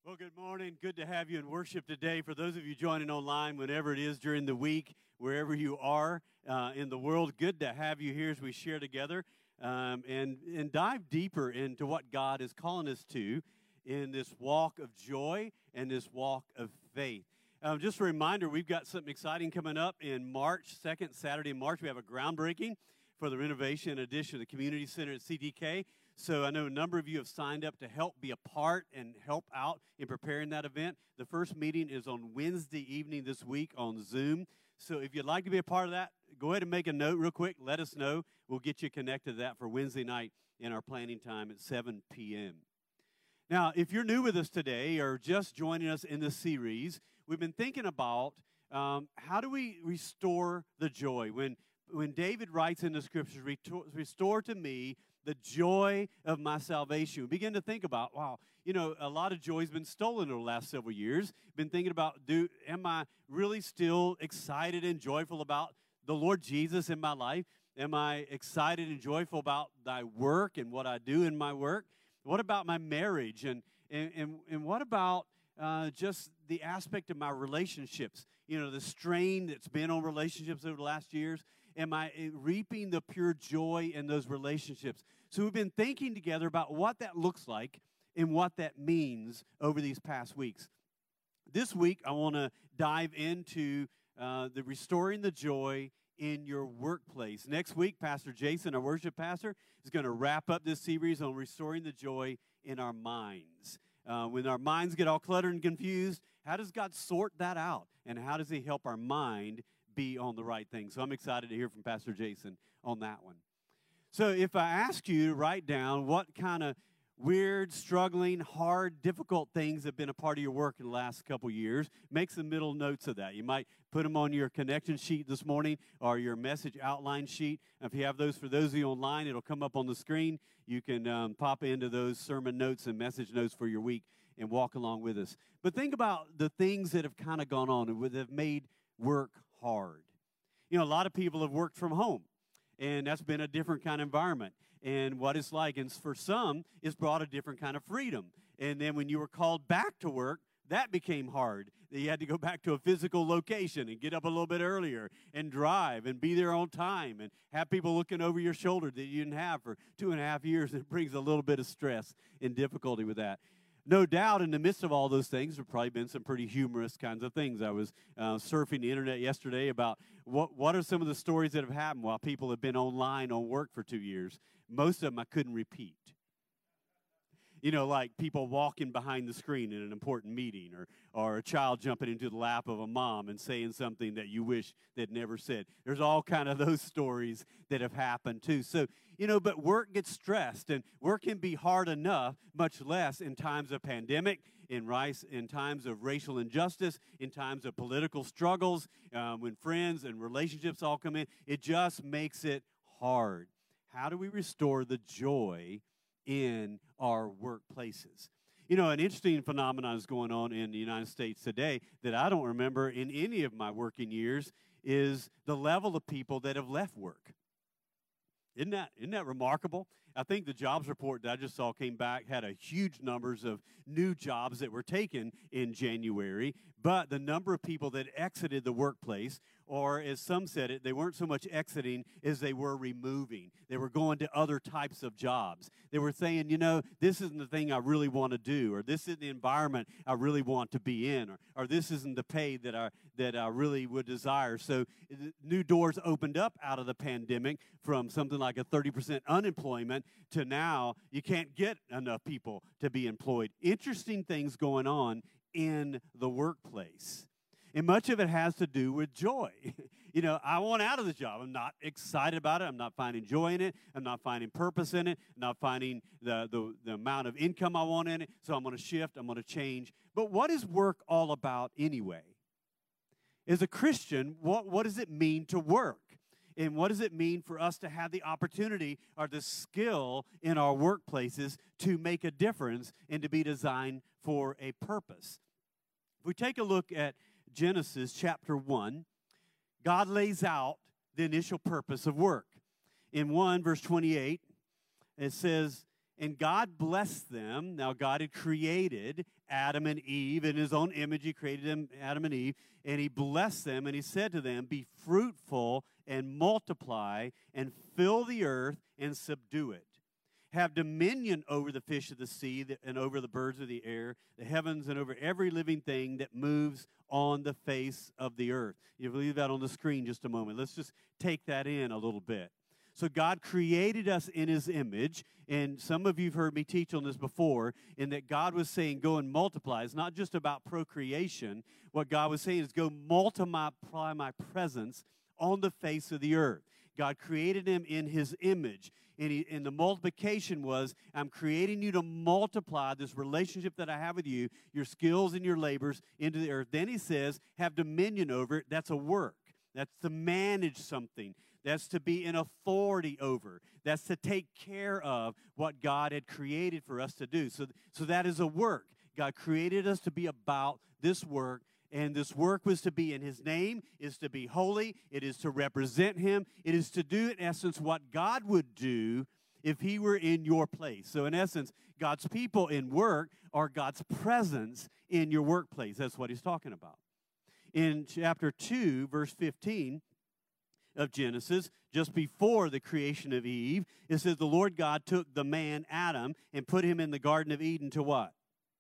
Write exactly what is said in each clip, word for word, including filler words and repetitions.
Well, good morning. Good to have you in worship today. For those of you joining online, whenever it is during the week, wherever you are uh, in the world, good to have you here as we share together um, and, and dive deeper into what God is calling us to in this walk of joy and this walk of faith. Um, just a reminder, we've got something exciting coming up in March, second Saturday in March. We have a groundbreaking for the renovation and addition of the community center at C D K. So I know a number of you have signed up to help be a part and help out in preparing that event. The first meeting is on Wednesday evening this week on Zoom. So if you'd like to be a part of that, go ahead and make a note real quick. Let us know. We'll get you connected to that for Wednesday night in our planning time at seven p m Now, if you're new with us today or just joining us in this series, we've been thinking about um, how do we restore the joy? When, when David writes in the scriptures, restore to me the joy of my salvation. We begin to think about, wow, you know, a lot of joy has been stolen over the last several years. Been thinking about, do am I really still excited and joyful about the Lord Jesus in my life? Am I excited and joyful about thy work and what I do in my work? What about my marriage? And and and, and what about uh, just the aspect of my relationships? You know, the strain that's been on relationships over the last years. Am I reaping the pure joy in those relationships? So we've been thinking together about what that looks like and what that means over these past weeks. This week, I want to dive into uh, the restoring the joy in your workplace. Next week, Pastor Jason, our worship pastor, is going to wrap up this series on restoring the joy in our minds. Uh, when our minds get all cluttered and confused, how does God sort that out? And how does he help our mind be on the right thing? So I'm excited to hear from Pastor Jason on that one. So if I ask you to write down what kind of weird, struggling, hard, difficult things have been a part of your work in the last couple years, make some middle notes of that. You might put them on your connection sheet this morning or your message outline sheet. If you have those, for those of you online, it'll come up on the screen. You can um, pop into those sermon notes and message notes for your week and walk along with us. But think about the things that have kind of gone on and that have made work hard. You know, a lot of people have worked from home, and that's been a different kind of environment. And what it's like, and for some, it's brought a different kind of freedom. And then when you were called back to work, that became hard. You had to go back to a physical location and get up a little bit earlier and drive and be there on time and have people looking over your shoulder that you didn't have for two and a half years. It brings a little bit of stress and difficulty with that. No doubt, in the midst of all those things, there have probably been some pretty humorous kinds of things. I was uh, surfing the internet yesterday about what, what are some of the stories that have happened while people have been online on work for two years. Most of them I couldn't repeat. You know, like people walking behind the screen in an important meeting, or, or a child jumping into the lap of a mom and saying something that you wish they'd never said. There's all kind of those stories that have happened too. So, you know, but work gets stressed, and work can be hard enough, much less in times of pandemic, in rice, in times of racial injustice, in times of political struggles, um, when friends and relationships all come in. It just makes it hard. How do we restore the joy in our workplaces? You know, an interesting phenomenon is going on in the United States today that I don't remember in any of my working years is the level of people that have left work. Isn't that, isn't that remarkable? I think the jobs report that I just saw came back, had a huge numbers of new jobs that were taken in January, but the number of people that exited the workplace, or as some said it, they weren't so much exiting as they were removing. They were going to other types of jobs. They were saying, you know, this isn't the thing I really want to do, or this isn't the environment I really want to be in, or, or this isn't the pay that I, that I really would desire. So new doors opened up out of the pandemic from something like a thirty percent unemployment to now you can't get enough people to be employed. Interesting things going on in the workplace. And much of it has to do with joy. You know, I want out of the job. I'm not excited about it. I'm not finding joy in it. I'm not finding purpose in it. I'm not finding the, the, the amount of income I want in it. So I'm going to shift. I'm going to change. But what is work all about anyway? As a Christian, what, what does it mean to work? And what does it mean for us to have the opportunity or the skill in our workplaces to make a difference and to be designed for a purpose? If we take a look at Genesis chapter one, God lays out the initial purpose of work. In one, verse twenty-eight, it says, and God blessed them. Now, God had created Adam and Eve. In his own image, he created them, Adam and Eve, and he blessed them, and he said to them, be fruitful and multiply and fill the earth and subdue it. Have dominion over the fish of the sea and over the birds of the air, the heavens, and over every living thing that moves on the face of the earth. You leave that on the screen just a moment. Let's just take that in a little bit. So God created us in his image, and some of you have heard me teach on this before, in that God was saying go and multiply. It's not just about procreation. What God was saying is go multiply my presence on the face of the earth. God created him in his image. And, he, and the multiplication was, I'm creating you to multiply this relationship that I have with you, your skills and your labors into the earth. Then he says, have dominion over it. That's a work. That's to manage something. That's to be in authority over. That's to take care of what God had created for us to do. So, so that is a work. God created us to be about this work. And this work was to be in his name, is to be holy, it is to represent him, it is to do, in essence, what God would do if he were in your place. So, in essence, God's people in work are God's presence in your workplace. That's what he's talking about. In chapter two, verse fifteen of Genesis, just before the creation of Eve, it says, the Lord God took the man, Adam, and put him in the Garden of Eden to what?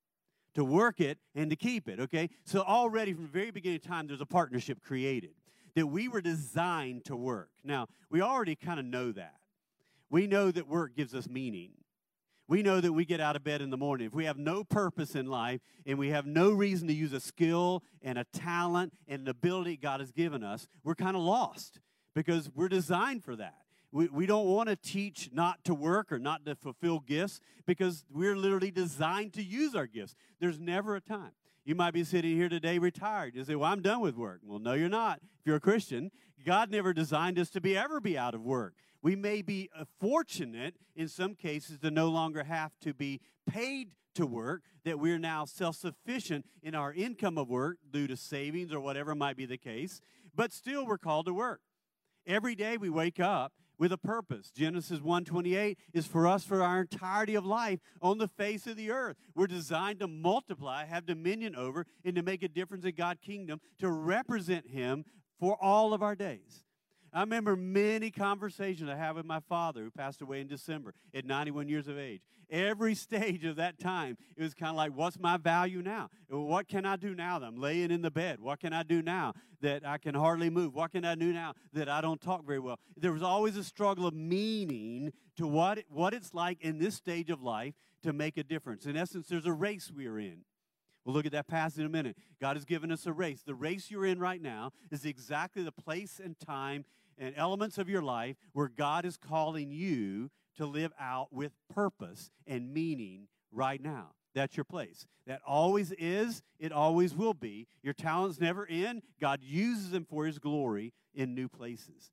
To work it and to keep it, okay? So already from the very beginning of time, there's a partnership created that we were designed to work. Now, we already kind of know that. We know that work gives us meaning. We know that we get out of bed in the morning. If we have no purpose in life and we have no reason to use a skill and a talent and an ability God has given us, we're kind of lost because we're designed for that. We, we don't want to teach not to work or not to fulfill gifts because we're literally designed to use our gifts. There's never a time. You might be sitting here today retired. You say, well, I'm done with work. Well, no, you're not. If you're a Christian, God never designed us to be ever be out of work. We may be uh, fortunate in some cases to no longer have to be paid to work, that we're now self-sufficient in our income of work due to savings or whatever might be the case, but still we're called to work. Every day we wake up with a purpose. Genesis one twenty-eight is for us for our entirety of life on the face of the earth. We're designed to multiply, have dominion over, and to make a difference in God's kingdom, to represent him for all of our days. I remember many conversations I had with my father, who passed away in December at ninety-one years of age. Every stage of that time, it was kind of like, what's my value now? What can I do now that I'm laying in the bed? What can I do now that I can hardly move? What can I do now that I don't talk very well? There was always a struggle of meaning to what, what it's like in this stage of life to make a difference. In essence, there's a race we are in. We'll look at that passage in a minute. God has given us a race. The race you're in right now is exactly the place and time and elements of your life where God is calling you to live out with purpose and meaning right now. That's your place. That always is. It always will be. Your talents never end. God uses them for his glory in new places.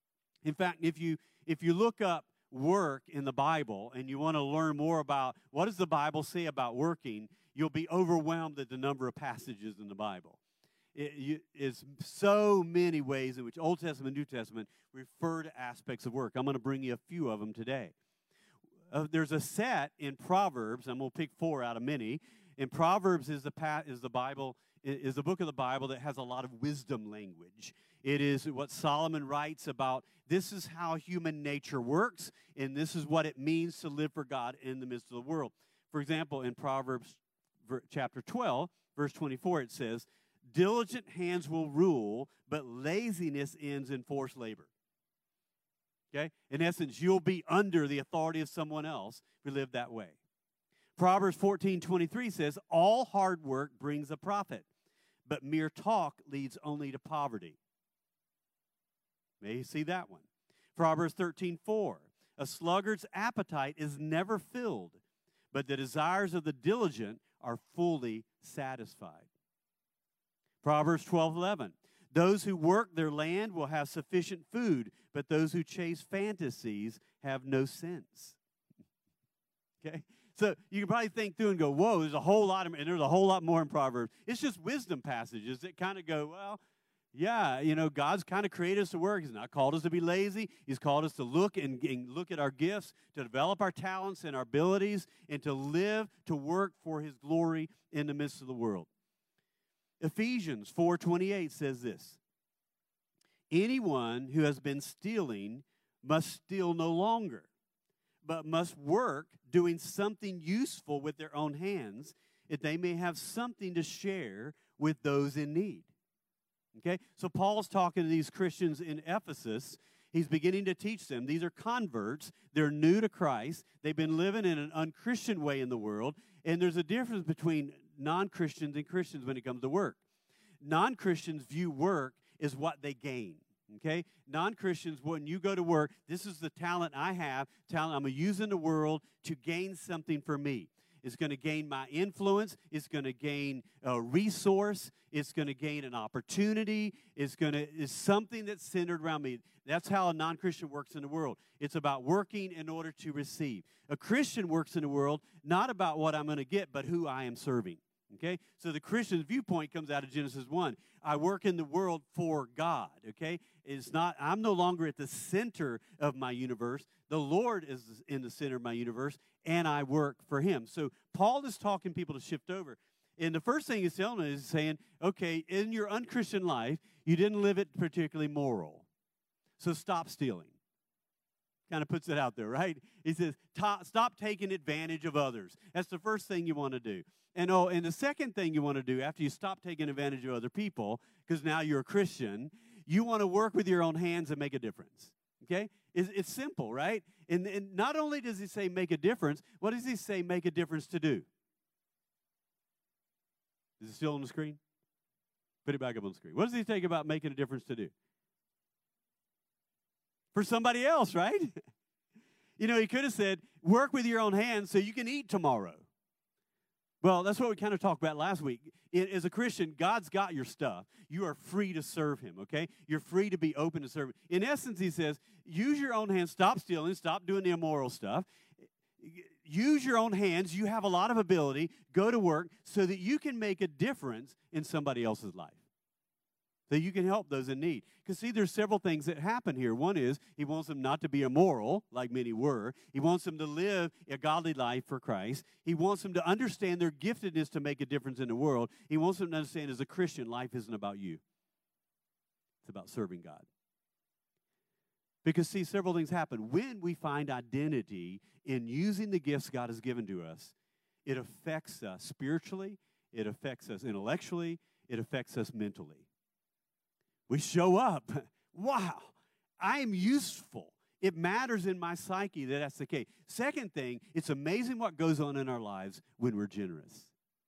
In fact, if you if you look up work in the Bible and you want to learn more about what does the Bible say about working, you'll be overwhelmed at the number of passages in the Bible. It is so many ways in which Old Testament and New Testament refer to aspects of work. I'm going to bring you a few of them today. Uh, there's a set in Proverbs. I'm going to pick four out of many. And Proverbs is the is the Bible is the book of the Bible that has a lot of wisdom language. It is what Solomon writes about. This is how human nature works, and this is what it means to live for God in the midst of the world. For example, in Proverbs chapter twelve, verse twenty-four, it says, diligent hands will rule, but laziness ends in forced labor. Okay? In essence, you'll be under the authority of someone else if you live that way. Proverbs fourteen twenty-three says, all hard work brings a profit, but mere talk leads only to poverty. May you see that one. Proverbs thirteen four, a sluggard's appetite is never filled, but the desires of the diligent are fully satisfied. Proverbs twelve eleven, those who work their land will have sufficient food, but those who chase fantasies have no sense. Okay? So you can probably think through and go, whoa, there's a whole lot of, and there's a whole lot more in Proverbs. It's just wisdom passages that kind of go, well, Yeah, you know, God's kind of created us to work. He's not called us to be lazy. He's called us to look and, and look at our gifts, to develop our talents and our abilities, and to live, to work for his glory in the midst of the world. Ephesians four twenty-eight says this: anyone who has been stealing must steal no longer, but must work doing something useful with their own hands, that they may have something to share with those in need. Okay, so Paul's talking to these Christians in Ephesus. He's beginning to teach them. These are converts. They're new to Christ. They've been living in an unchristian way in the world. And there's a difference between non-Christians and Christians when it comes to work. Non-Christians view work as what they gain. Okay, non-Christians, when you go to work, this is the talent I have. Talent I'm going to use in the world to gain something for me. It's going to gain my influence. It's going to gain a resource. It's going to gain an opportunity. It's going to is something that's centered around me. That's how a non-Christian works in the world. It's about working in order to receive. A Christian works in the world not about what I'm going to get, but who I am serving. Okay? So the Christian's viewpoint comes out of Genesis one. I work in the world for God. Okay? It's not, I'm no longer at the center of my universe. The Lord is in the center of my universe, and I work for him. So Paul is talking people to shift over. And the first thing he's telling them is saying, okay, in your unchristian life, you didn't live it particularly moral. So stop stealing. Kind of puts it out there, right? He says, stop taking advantage of others. That's the first thing you want to do. And oh, and the second thing you want to do after you stop taking advantage of other people, because now you're a Christian, you want to work with your own hands and make a difference. Okay? It's, it's simple, right? And, and not only does he say make a difference, what does he say make a difference to do? Is it still on the screen? Put it back up on the screen. What does he think about making a difference to do? For somebody else, right? You know, he could have said, work with your own hands so you can eat tomorrow. Well, that's what we kind of talked about last week. As a Christian, God's got your stuff. You are free to serve him, okay? You're free to be open to serve him. In essence, he says, use your own hands. Stop stealing. Stop doing the immoral stuff. Use your own hands. You have a lot of ability. Go to work so that you can make a difference in somebody else's life. So you can help those in need. Because, see, there's several things that happen here. One is he wants them not to be immoral, like many were. He wants them to live a godly life for Christ. He wants them to understand their giftedness to make a difference in the world. He wants them to understand as a Christian, life isn't about you. It's about serving God. Because, see, several things happen. When we find identity in using the gifts God has given to us, it affects us spiritually, it affects us intellectually, it affects us mentally. We show up. Wow, I am useful. It matters in my psyche that that's the case. Second thing, it's amazing what goes on in our lives when we're generous.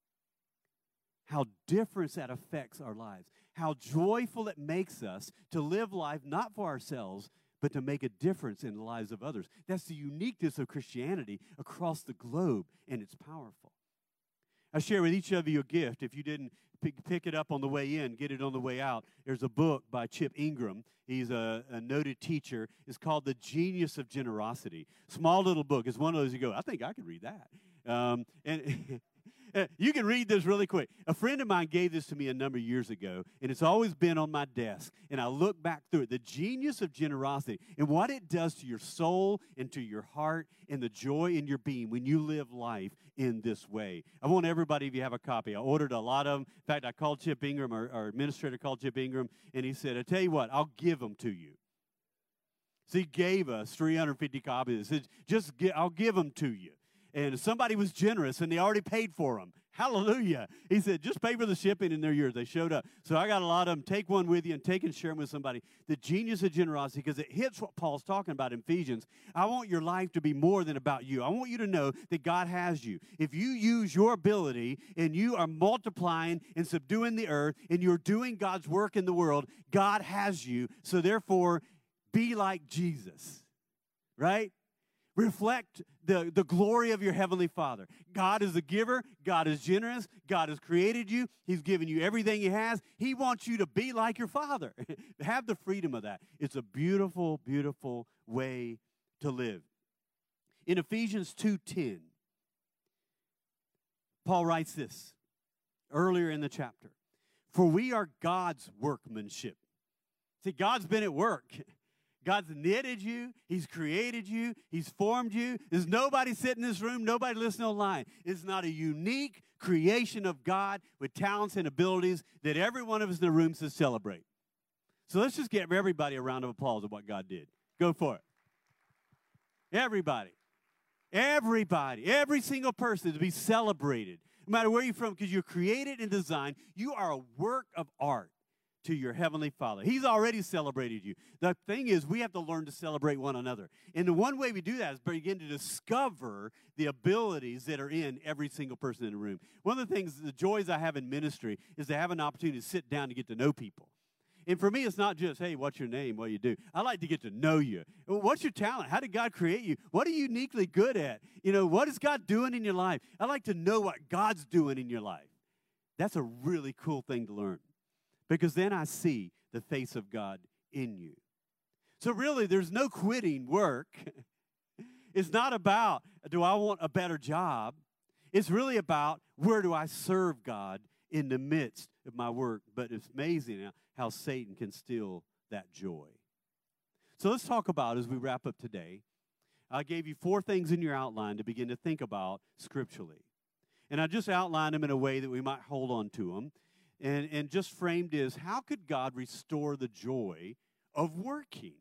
How different that affects our lives. How joyful it makes us to live life not for ourselves, but to make a difference in the lives of others. That's the uniqueness of Christianity across the globe, and it's powerful. I share with each of you a gift. If you didn't pick it up on the way in, get it on the way out. There's a book by Chip Ingram. He's a, a noted teacher. It's called The Genius of Generosity. Small little book. It's one of those you go, I think I could read that. Um, and you can read this really quick. A friend of mine gave this to me a number of years ago, and it's always been on my desk. And I look back through it. The Genius of Generosity and what it does to your soul and to your heart and the joy in your being when you live life in this way. I want everybody, if you have a copy. I ordered a lot of them. In fact, I called Chip Ingram, our, our administrator called Chip Ingram, and he said, I tell you what, I'll give them to you. So he gave us three hundred fifty copies. He said, just get, I'll give them to you. And somebody was generous, and they already paid for them. Hallelujah. He said, just pay for the shipping, and they're yours. They showed up. So I got a lot of them. Take one with you and take and share them with somebody. The genius of generosity, because it hits what Paul's talking about in Ephesians. I want your life to be more than about you. I want you to know that God has you. If you use your ability and you are multiplying and subduing the earth and you're doing God's work in the world, God has you. So therefore, be like Jesus, right? Reflect the, the glory of your Heavenly Father. God is a giver. God is generous. God has created you. He's given you everything He has. He wants you to be like your Father. Have the freedom of that. It's a beautiful, beautiful way to live. In Ephesians two ten, Paul writes this earlier in the chapter. For we are God's workmanship. See, God's been at work. God's knitted you. He's created you. He's formed you. There's nobody sitting in this room, nobody listening online. It's not a unique creation of God with talents and abilities that every one of us in the room should celebrate. So let's just give everybody a round of applause of what God did. Go for it. Everybody. Everybody. Every single person to be celebrated. No matter where you're from, because you're created and designed. You are a work of art to your Heavenly Father. He's already celebrated you. The thing is, we have to learn to celebrate one another. And the one way we do that is begin to discover the abilities that are in every single person in the room. One of the things, the joys I have in ministry is to have an opportunity to sit down and get to know people. And for me, it's not just, hey, what's your name, what do you do? I like to get to know you. What's your talent? How did God create you? What are you uniquely good at? You know, what is God doing in your life? I like to know what God's doing in your life. That's a really cool thing to learn. Because then I see the face of God in you. So really, there's no quitting work. It's not about, do I want a better job? It's really about, where do I serve God in the midst of my work? But it's amazing how Satan can steal that joy. So let's talk about, as we wrap up today, I gave you four things in your outline to begin to think about scripturally. And I just outlined them in a way that we might hold on to them. And, and just framed is, how could God restore the joy of working?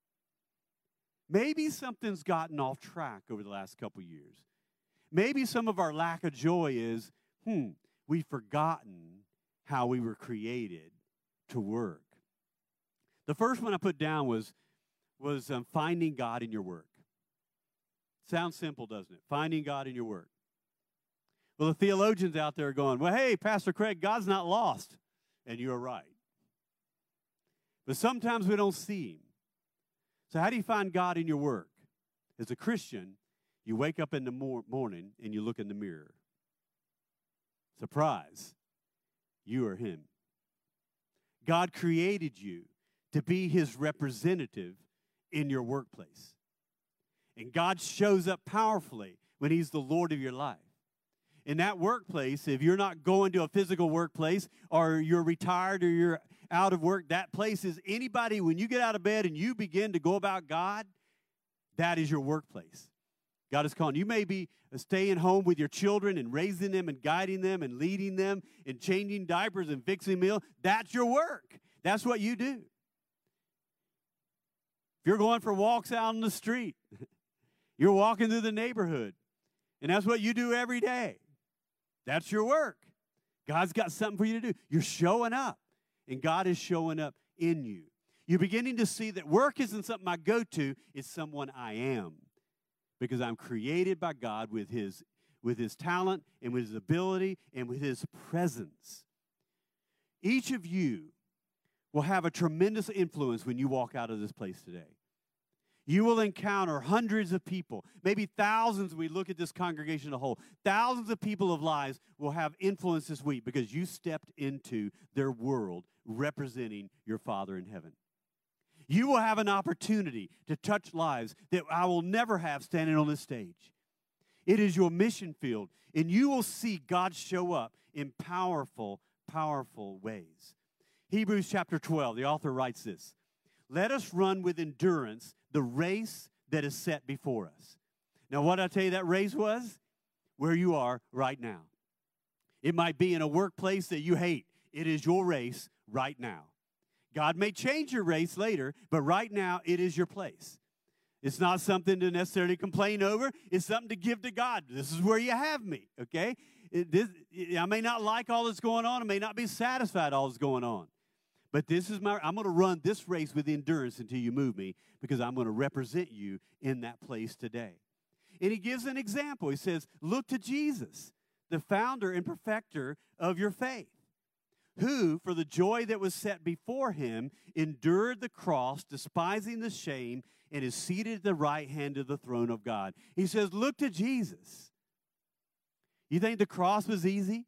Maybe something's gotten off track over the last couple years. Maybe some of our lack of joy is, hmm, we've forgotten how we were created to work. The first one I put down was, was um, finding God in your work. Sounds simple, doesn't it? Finding God in your work. Well, the theologians out there are going, well, hey, Pastor Craig, God's not lost. And you're right. But sometimes we don't see him. So how do you find God in your work? As a Christian, you wake up in the mor- morning and you look in the mirror. Surprise. You are him. God created you to be his representative in your workplace. And God shows up powerfully when he's the Lord of your life. In that workplace, if you're not going to a physical workplace, or you're retired, or you're out of work, that place is anybody, when you get out of bed and you begin to go about God, that is your workplace. God is calling. You may be staying home with your children and raising them and guiding them and leading them and changing diapers and fixing meals. That's your work. That's what you do. If you're going for walks out on the street, you're walking through the neighborhood, and that's what you do every day. That's your work. God's got something for you to do. You're showing up, and God is showing up in you. You're beginning to see that work isn't something I go to, it's someone I am, because I'm created by God with his, with his talent and with his ability and with his presence. Each of you will have a tremendous influence when you walk out of this place today. You will encounter hundreds of people, maybe thousands. We look at this congregation as a whole. Thousands of people of lives will have influence this week because you stepped into their world representing your Father in heaven. You will have an opportunity to touch lives that I will never have standing on this stage. It is your mission field, and you will see God show up in powerful, powerful ways. Hebrews chapter twelve, the author writes this: let us run with endurance the race that is set before us. Now, what did I tell you that race was? Where you are right now. It might be in a workplace that you hate. It is your race right now. God may change your race later, but right now it is your place. It's not something to necessarily complain over. It's something to give to God. This is where you have me, okay? It, this, I may not like all that's going on. I may not be satisfied all that's going on. But this is my, I'm going to run this race with endurance until you move me, because I'm going to represent you in that place today. And he gives an example. He says, look to Jesus, the founder and perfecter of your faith, who, for the joy that was set before him, endured the cross, despising the shame, and is seated at the right hand of the throne of God. He says, look to Jesus. You think the cross was easy?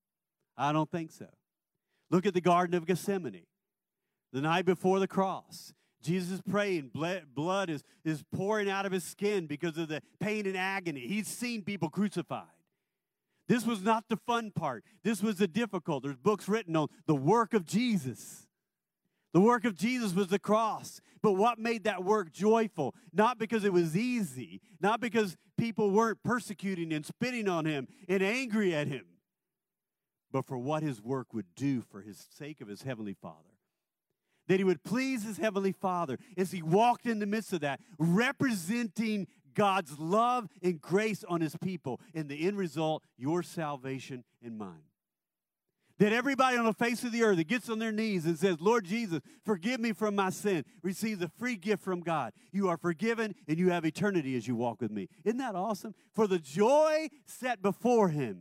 I don't think so. Look at the Garden of Gethsemane. The night before the cross, Jesus is praying. Blood is, is pouring out of his skin because of the pain and agony. He's seen people crucified. This was not the fun part. This was the difficult. There's books written on the work of Jesus. The work of Jesus was the cross. But what made that work joyful? Not because it was easy, not because people weren't persecuting and spitting on him and angry at him, but for what his work would do for his sake of his heavenly Father. That he would please his heavenly Father as he walked in the midst of that, representing God's love and grace on his people. And the end result, your salvation and mine. That everybody on the face of the earth that gets on their knees and says, Lord Jesus, forgive me from my sin, receives a free gift from God. You are forgiven and you have eternity as you walk with me. Isn't that awesome? For the joy set before him,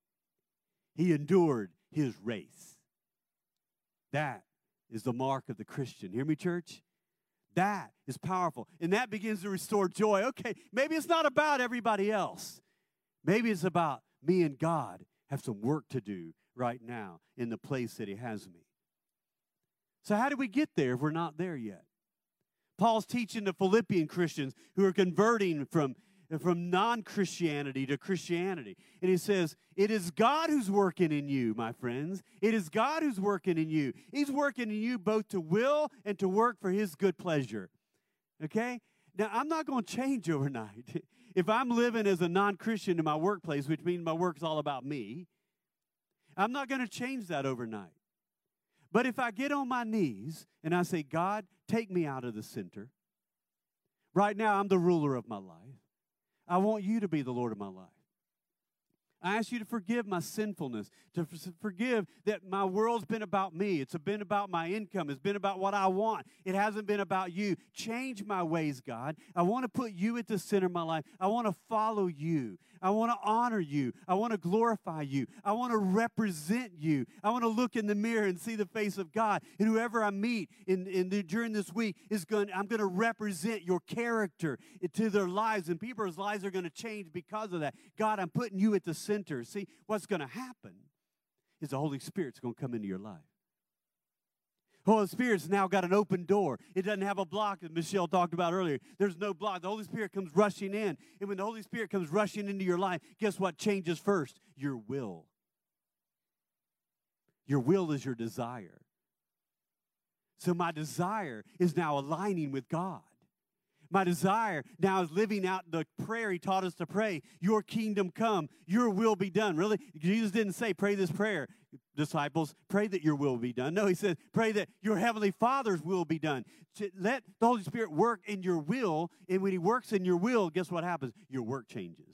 he endured his race. That is the mark of the Christian. Hear me, church? That is powerful. And that begins to restore joy. Okay, maybe it's not about everybody else. Maybe it's about me and God have some work to do right now in the place that he has me. So how do we get there if we're not there yet? Paul's teaching the Philippian Christians who are converting from from non-Christianity to Christianity. And he says, it is God who's working in you, my friends. It is God who's working in you. He's working in you both to will and to work for his good pleasure. Okay? Now, I'm not going to change overnight. If I'm living as a non-Christian in my workplace, which means my work's all about me, I'm not going to change that overnight. But if I get on my knees and I say, God, take me out of the center. Right now, I'm the ruler of my life. I want you to be the Lord of my life. I ask you to forgive my sinfulness, to forgive that my world's been about me. It's been about my income. It's been about what I want. It hasn't been about you. Change my ways, God. I want to put you at the center of my life. I want to follow you. I want to honor you. I want to glorify you. I want to represent you. I want to look in the mirror and see the face of God. And whoever I meet in, in the, during this week, is going, I'm going to represent your character to their lives. And people's lives are going to change because of that. God, I'm putting you at the center. See, what's going to happen is the Holy Spirit's going to come into your life. Holy Spirit's now got an open door. It doesn't have a block, as Michelle talked about earlier. There's no block. The Holy Spirit comes rushing in. And when the Holy Spirit comes rushing into your life, guess what changes first? Your will. Your will is your desire. So my desire is now aligning with God. My desire now is living out the prayer he taught us to pray. Your kingdom come, your will be done. Really? Jesus didn't say, pray this prayer, disciples, pray that your will be done. No, he said, pray that your heavenly Father's will be done. Let the Holy Spirit work in your will, and when he works in your will, guess what happens? Your work changes.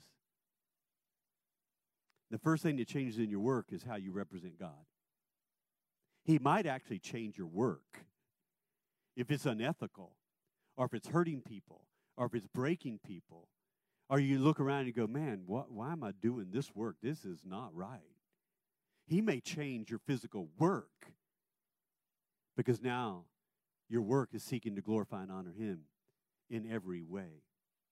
The first thing that changes in your work is how you represent God. He might actually change your work if it's unethical, or if it's hurting people, or if it's breaking people, or you look around and go, man, what, why am I doing this work? This is not right. He may change your physical work because now your work is seeking to glorify and honor him in every way.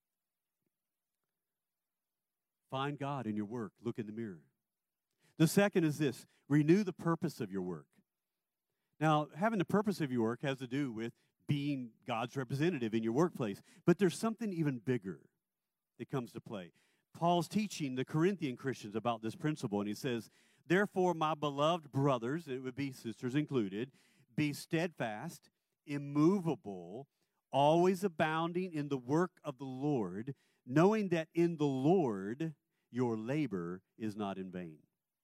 Find God in your work. Look in the mirror. The second is this: renew the purpose of your work. Now, having the purpose of your work has to do with being God's representative in your workplace. But there's something even bigger that comes to play. Paul's teaching the Corinthian Christians about this principle, and he says, therefore, my beloved brothers, it would be sisters included, be steadfast, immovable, always abounding in the work of the Lord, knowing that in the Lord your labor is not in vain.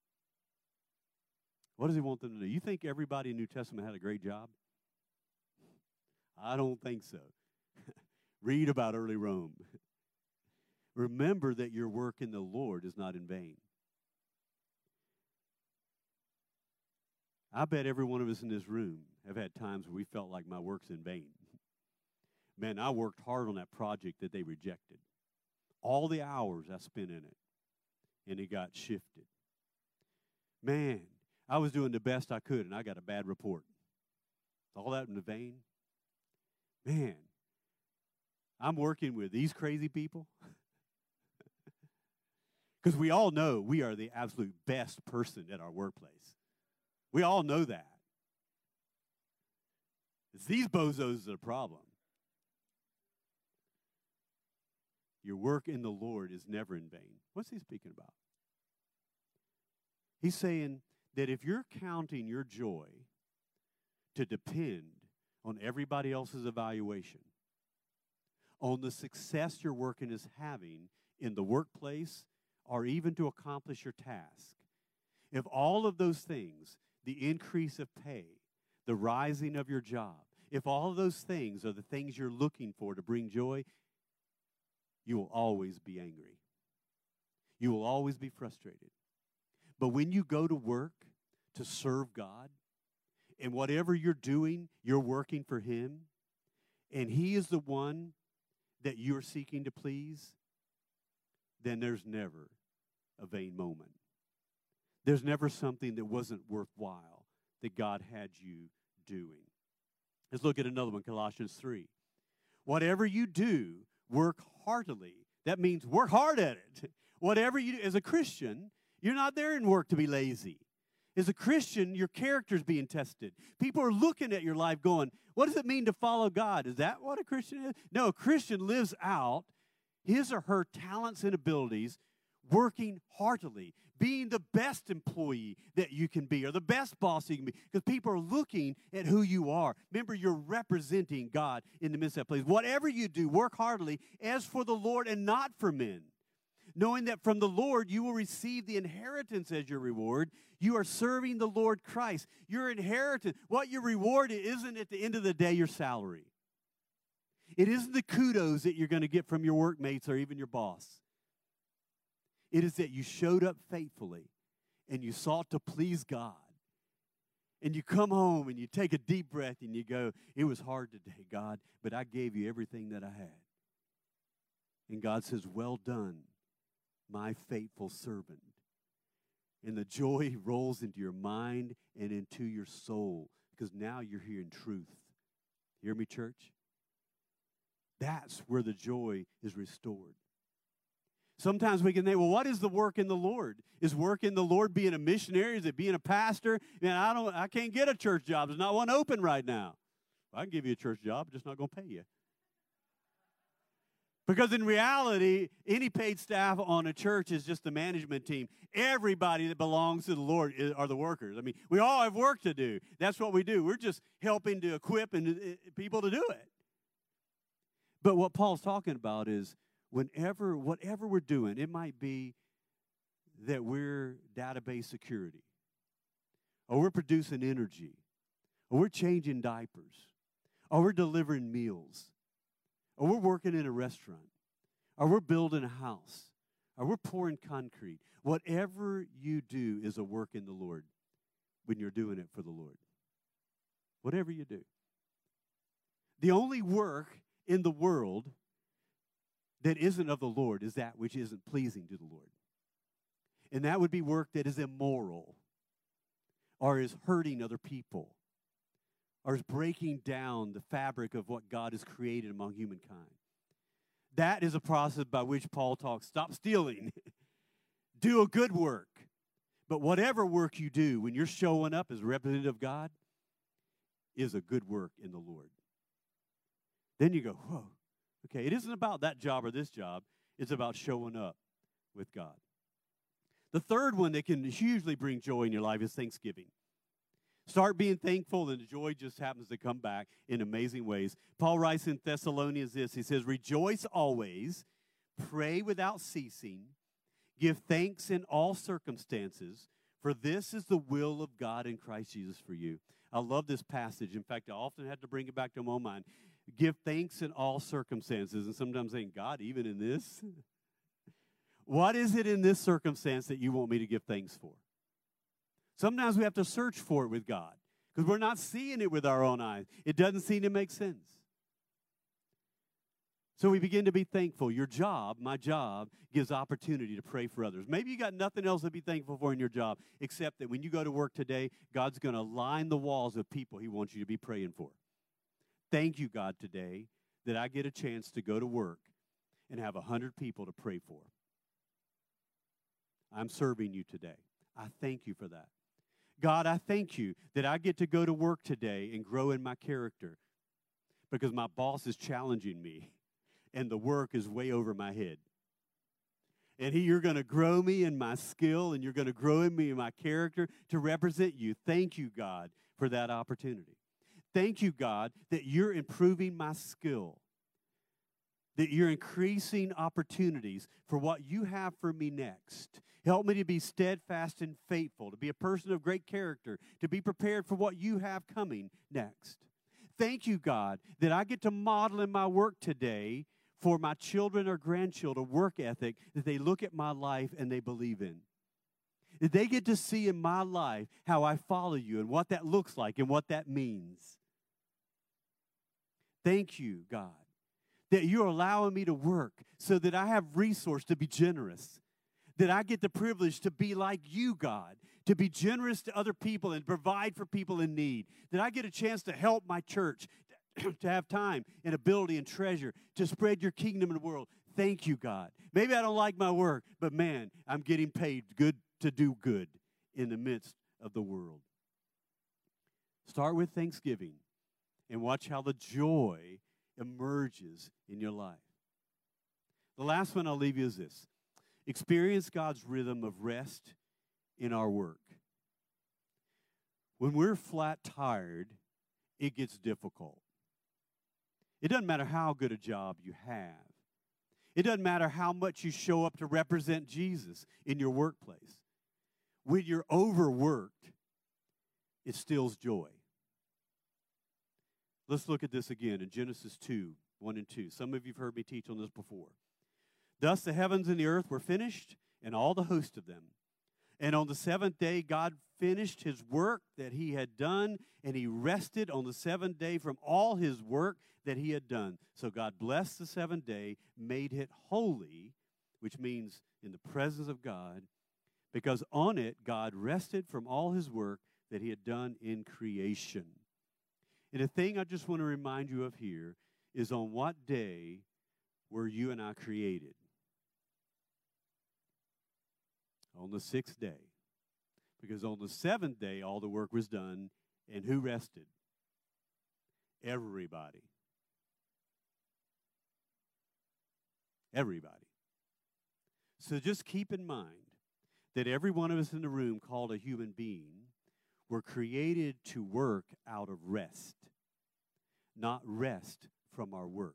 What does he want them to do? You think everybody in the New Testament had a great job? I don't think so. Read about early Rome. Remember that your work in the Lord is not in vain. I bet every one of us in this room have had times where we felt like my work's in vain. Man, I worked hard on that project that they rejected. All the hours I spent in it, and it got shifted. Man, I was doing the best I could, and I got a bad report. All that in the vain? Man, I'm working with these crazy people. Because we all know we are the absolute best person at our workplace. We all know that. It's these bozos that are the problem. Your work in the Lord is never in vain. What's he speaking about? He's saying that if you're counting your joy to depend on everybody else's evaluation, on the success your working is having in the workplace, or even to accomplish your task, if all of those things, the increase of pay, the rising of your job, if all of those things are the things you're looking for to bring joy, you will always be angry. You will always be frustrated. But when you go to work to serve God, and whatever you're doing, you're working for Him, and He is the one that you're seeking to please, then there's never a vain moment. There's never something that wasn't worthwhile that God had you doing. Let's look at another one, Colossians three. Whatever you do, work heartily. That means work hard at it. Whatever you do, as a Christian, you're not there in work to be lazy. As a Christian, your character's being tested. People are looking at your life going, what does it mean to follow God? Is that what a Christian is? No, a Christian lives out his or her talents and abilities, working heartily, being the best employee that you can be, or the best boss you can be, because people are looking at who you are. Remember, you're representing God in the midst of that place. Whatever you do, work heartily as for the Lord and not for men, knowing that from the Lord you will receive the inheritance as your reward. You are serving the Lord Christ. Your inheritance, what your reward isn't at the end of the day your salary. It isn't the kudos that you're going to get from your workmates or even your boss. It is that you showed up faithfully and you sought to please God. And you come home and you take a deep breath and you go, it was hard today, God, but I gave you everything that I had. And God says, well done, my faithful servant. And the joy rolls into your mind and into your soul because now you're hearing truth. Hear me, church? That's where the joy is restored. Sometimes we can think, well, what is the work in the Lord? Is work in the Lord being a missionary? Is it being a pastor? Man, I don't, I can't get a church job. There's not one open right now. I can give you a church job, I'm just not going to pay you. Because in reality, any paid staff on a church is just the management team. Everybody that belongs to the Lord is, are the workers. I mean, we all have work to do. That's what we do. We're just helping to equip and, uh, people to do it. But what Paul's talking about is whenever, whatever we're doing, it might be that we're database security, or we're producing energy, or we're changing diapers, or we're delivering meals, or we're working in a restaurant, or we're building a house, or we're pouring concrete. Whatever you do is a work in the Lord when you're doing it for the Lord. Whatever you do. The only work in the world that isn't of the Lord is that which isn't pleasing to the Lord. And that would be work that is immoral, or is hurting other people, or is breaking down the fabric of what God has created among humankind. That is a process by which Paul talks, stop stealing, do a good work. But whatever work you do, when you're showing up as a representative of God, is a good work in the Lord. Then you go, whoa, okay, it isn't about that job or this job. It's about showing up with God. The third one that can hugely bring joy in your life is Thanksgiving. Start being thankful, and the joy just happens to come back in amazing ways. Paul writes in Thessalonians this. He says, rejoice always, pray without ceasing, give thanks in all circumstances, for this is the will of God in Christ Jesus for you. I love this passage. In fact, I often had to bring it back to my own mind. Give thanks in all circumstances. And sometimes saying, God, even in this? What is it in this circumstance that you want me to give thanks for? Sometimes we have to search for it with God because we're not seeing it with our own eyes. It doesn't seem to make sense. So we begin to be thankful. Your job, my job, gives opportunity to pray for others. Maybe you got nothing else to be thankful for in your job except that when you go to work today, God's going to line the walls of people He wants you to be praying for. Thank you, God, today that I get a chance to go to work and have a hundred people to pray for. I'm serving you today. I thank you for that. God, I thank you that I get to go to work today and grow in my character because my boss is challenging me and the work is way over my head. And he, you're going to grow me in my skill, and you're going to grow in me in my character to represent you. Thank you, God, for that opportunity. Thank you, God, that you're improving my skill, that you're increasing opportunities for what you have for me next. Help me to be steadfast and faithful, to be a person of great character, to be prepared for what you have coming next. Thank you, God, that I get to model in my work today for my children or grandchildren work ethic that they look at my life and they believe in. That they get to see in my life how I follow you and what that looks like and what that means. Thank you, God, that you're allowing me to work so that I have resource to be generous, that I get the privilege to be like you, God, to be generous to other people and provide for people in need, that I get a chance to help my church, to have time and ability and treasure to spread your kingdom in the world. Thank you, God. Maybe I don't like my work, but man, I'm getting paid good to do good in the midst of the world. Start with thanksgiving and watch how the joy emerges in your life. The last one I'll leave you is this. Experience God's rhythm of rest in our work. When we're flat tired, it gets difficult. It doesn't matter how good a job you have. It doesn't matter how much you show up to represent Jesus in your workplace. When you're overworked, it steals joy. Let's look at this again in Genesis two, one and two. Some of you have heard me teach on this before. Thus the heavens and the earth were finished, and all the host of them. And on the seventh day, God finished his work that he had done, and he rested on the seventh day from all his work that he had done. So God blessed the seventh day, made it holy, which means in the presence of God, because on it God rested from all his work that he had done in creation. And the thing I just want to remind you of here is, on what day were you and I created? On the sixth day. Because on the seventh day, all the work was done, and who rested? Everybody. Everybody. So just keep in mind that every one of us in the room, called a human being, were created to work out of rest, not rest from our work.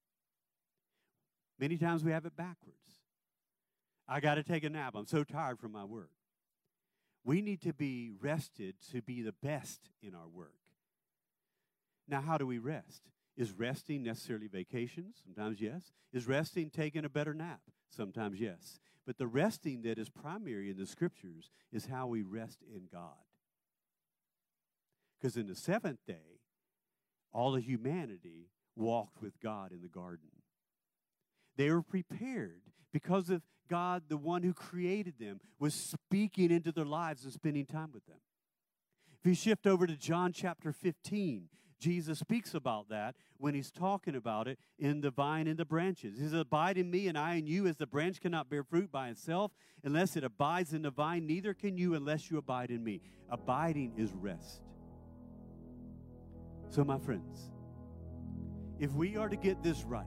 Many times we have it backwards. I got to take a nap. I'm so tired from my work. We need to be rested to be the best in our work. Now, how do we rest? Is resting necessarily vacation? Sometimes yes. Is resting taking a better nap? Sometimes yes. But the resting that is primary in the scriptures is how we rest in God. Because in the seventh day, all of humanity walked with God in the garden. They were prepared because of God, the one who created them, was speaking into their lives and spending time with them. If you shift over to John chapter fifteen, Jesus speaks about that when he's talking about it in the vine and the branches. He says, abide in me and I in you, as the branch cannot bear fruit by itself unless it abides in the vine, neither can you unless you abide in me. Abiding is rest. So my friends, if we are to get this right,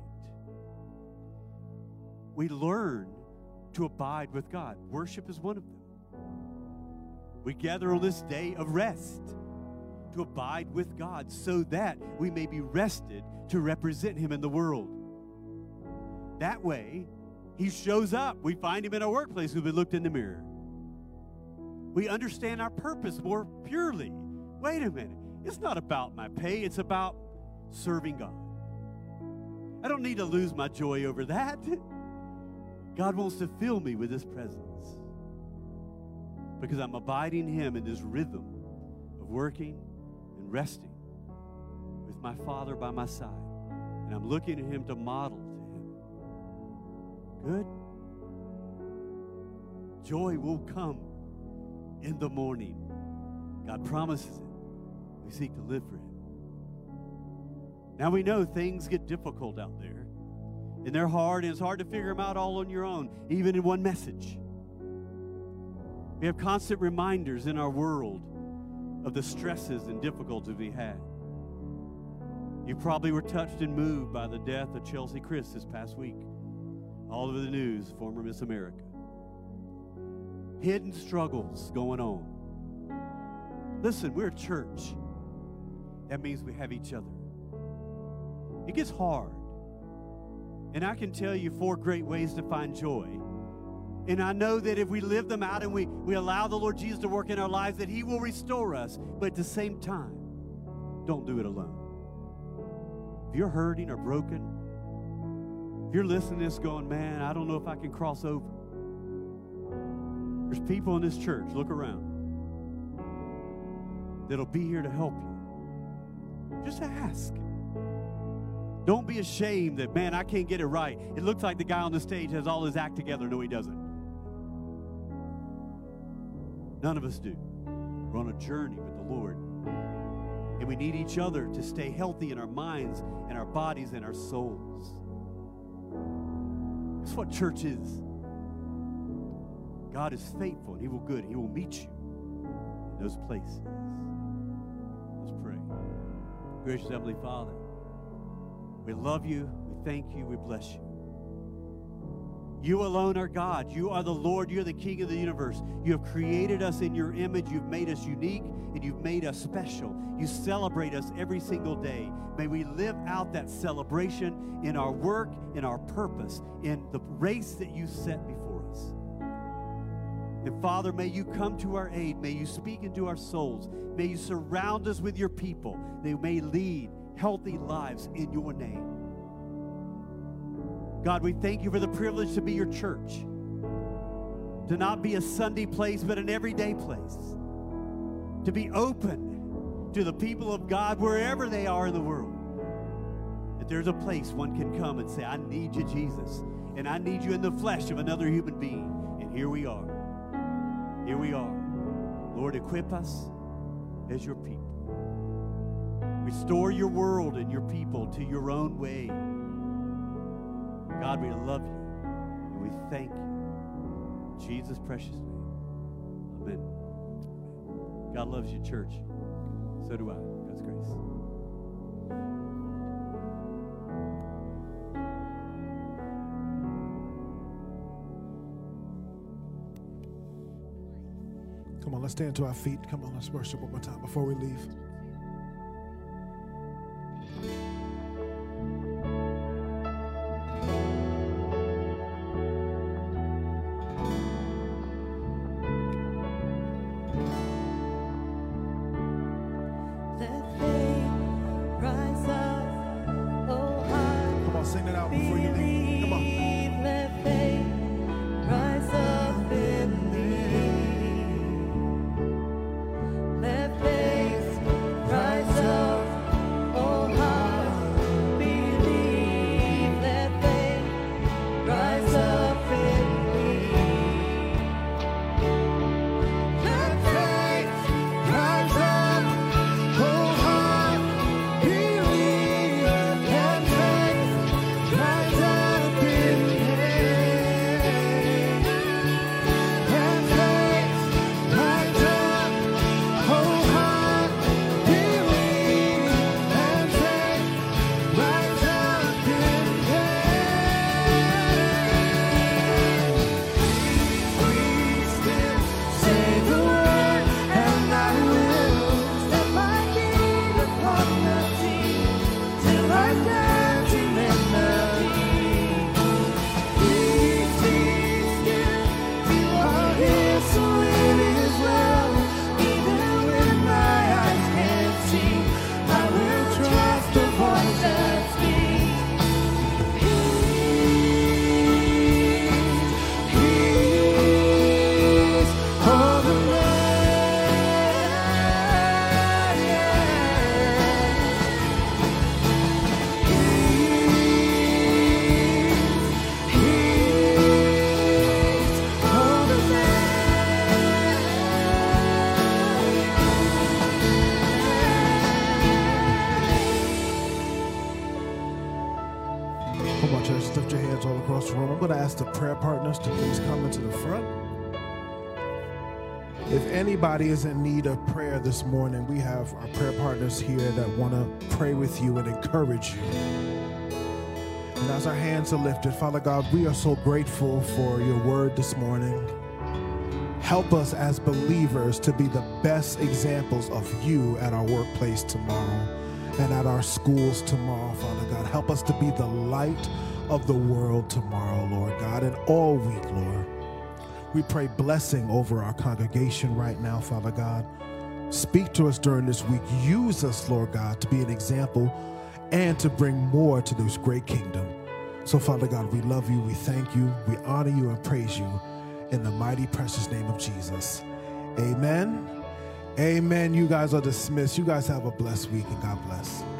we learn to abide with God. Worship is one of them. We gather on this day of rest to abide with God so that we may be rested to represent him in the world. That way, he shows up. We find him in our workplace when we looked in the mirror. We understand our purpose more purely. Wait a minute. It's not about my pay. It's about serving God. I don't need to lose my joy over that. God wants to fill me with his presence because I'm abiding him in this rhythm of working and resting with my Father by my side. And I'm looking at him to model to him. Good? Joy will come in the morning. God promises it. We seek to live for him. Now we know things get difficult out there. And they're hard, and it's hard to figure them out all on your own, even in one message. We have constant reminders in our world of the stresses and difficulties we had. You probably were touched and moved by the death of Chelsea Chris this past week. all over the news, former Miss America. Hidden struggles going on. Listen, we're a church. That means we have each other. It gets hard. And I can tell you four great ways to find joy. And I know that if we live them out and we, we allow the Lord Jesus to work in our lives, that he will restore us. But at the same time, don't do it alone. If you're hurting or broken, if you're listening to this going, man, I don't know if I can cross over. There's people in this church, look around, that'll be here to help you. Just ask. Don't be ashamed that, man, I can't get it right. It looks like the guy on the stage has all his act together. No, he doesn't. None of us do. We're on a journey with the Lord. And we need each other to stay healthy in our minds and our bodies and our souls. That's what church is. God is faithful and he will good. He will meet you in those places. Let's pray. Gracious Heavenly Father, we love you, we thank you, we bless you. You alone are God. You are the Lord. You're the King of the universe. You have created us in your image. You've made us unique, and you've made us special. You celebrate us every single day. May we live out that celebration in our work, in our purpose, in the race that you set before us. And Father, may you come to our aid. May you speak into our souls. May you surround us with your people. They may lead healthy lives in your name. God, we thank you for the privilege to be your church, to not be a Sunday place, but an everyday place, to be open to the people of God wherever they are in the world, that there's a place one can come and say, I need you, Jesus, and I need you in the flesh of another human being. And here we are. Here we are. Lord, equip us as your people. Restore your world and your people to your own way. God, we love you and we thank you. In Jesus' precious name. Amen. God loves you, church. So do I. God's grace. Come on, let's stand to our feet. Come on, let's worship one more time before we leave. I'm going to ask the prayer partners to please come into the front. If anybody is in need of prayer this morning, we have our prayer partners here that want to pray with you and encourage you. And as our hands are lifted, Father God, we are so grateful for your word this morning. Help us as believers to be the best examples of you at our workplace tomorrow and at our schools tomorrow, Father God. Help us to be the light of the world tomorrow, Lord God, and all week, Lord. We pray blessing over our congregation right now, Father God. Speak to us during this week. Use us, Lord God, to be an example and to bring more to this great kingdom. So, Father God, we love you, we thank you, we honor you and praise you in the mighty, precious name of Jesus. Amen. Amen. You guys are dismissed. You guys have a blessed week, and God bless.